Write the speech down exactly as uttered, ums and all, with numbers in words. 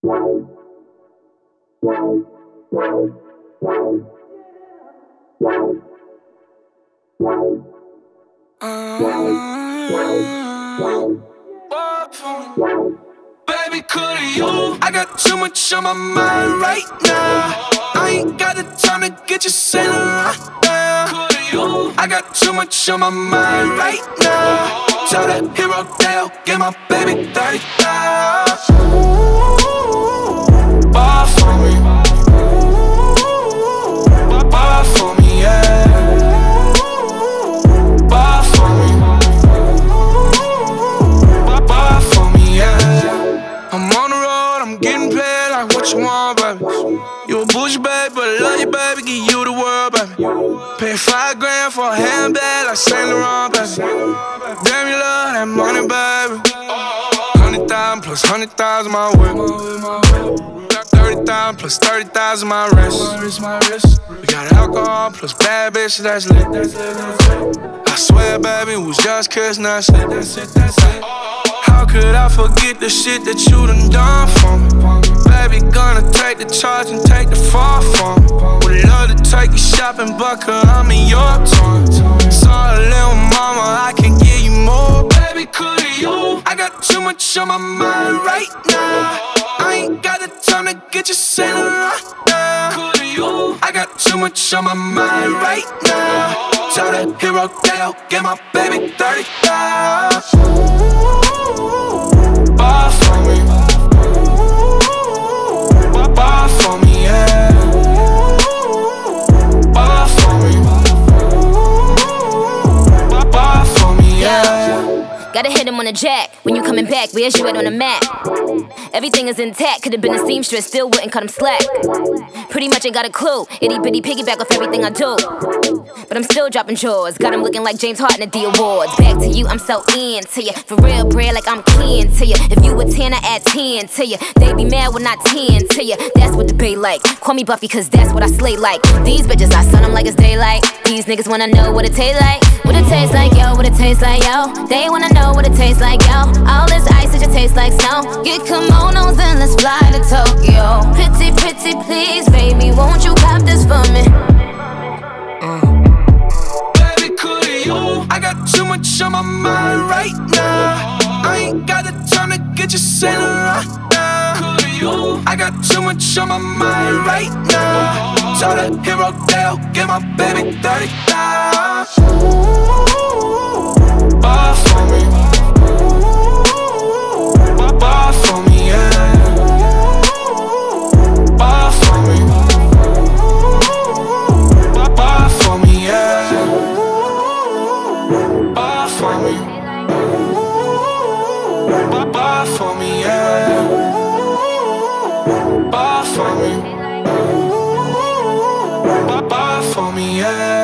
Baby, coulda you? I got too much on my mind right now. I ain't got the time to get you sailing right now. Coulda you? I got too much on my mind right now. Tell that hero Dale, get my baby thirty thousand. Bar for me. Bar for me, yeah. Bar for me. Bar for me, yeah. I'm on the road, I'm getting paid like what you want, baby. You a bougie, baby, but I love you, baby. Give you the world, baby. Pay five grand for a handbag like Saint Laurent, baby. Damn, you love that money, baby. Hundred thousand plus hundred thousand my whip. Thirty thousand plus thirty thousand my wrist. We got alcohol plus bad bitch, that's lit. I swear, baby, it was just kissing, that's it. How could I forget the shit that you done done for me? Baby, gonna take the charge and take the fall from me. Would love to take you shopping, but cause I'm in your town. Sorry, little mama, I can give you more. Baby, coulda you? I got too much on my mind right now. I ain't got the time to get you sailing right now. Coulda you? I got too much on my mind right now. Tell that hero Dale, get my baby thirty thousand. Bar for me. Bar for me, yeah. Bar for me. Bar for me, yeah. Gotta hit him on the jack. When you coming back, where's you at on the map? Everything is intact, could've been a seamstress, still wouldn't cut him slack. Pretty much ain't got a clue, itty bitty piggyback off everything I do. But I'm still dropping chores, got him looking like James Harden at the awards. Back to you, I'm so into you, for real bread like I'm kin to you. If you a ten, I add ten to you. They be mad when I ten to you, that's what the bay like. Call me Buffy cause that's what I slay like. These bitches, I sun them like it's daylight. These niggas wanna know what it tastes like. What it tastes like, yo, what it tastes like, yo. They wanna know what it tastes like, yo. All this ice, it just tastes like snow. Get kimonos and let's fly to Tokyo. Pretty, pretty, please, baby, won't you cop this for me? Mm. Baby, coulda you? I got too much on my mind right now. I ain't got the time to get you sailing right now. Coulda you? I got too much on my mind right now. Tell that hero Dale, get my baby thirty thousand. Bar for me. Bar for me, yeah. Bar for me. Bar for me, yeah. Bar for me. Bar for me, yeah. Bar for me. Bar for me, yeah.